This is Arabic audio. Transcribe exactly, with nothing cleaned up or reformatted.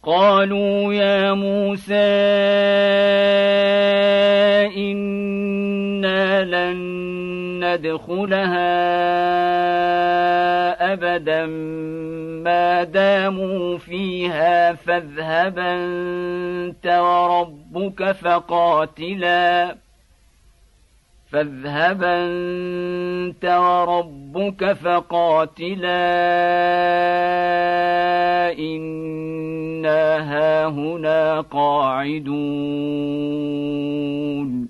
قالوا يا موسى إنا لن ندخلها أبدا ما داموا فيها فاذهب أنت وربك فقاتلا فاذهب أنت وربك فقاتلا إنا هاهنا قاعدون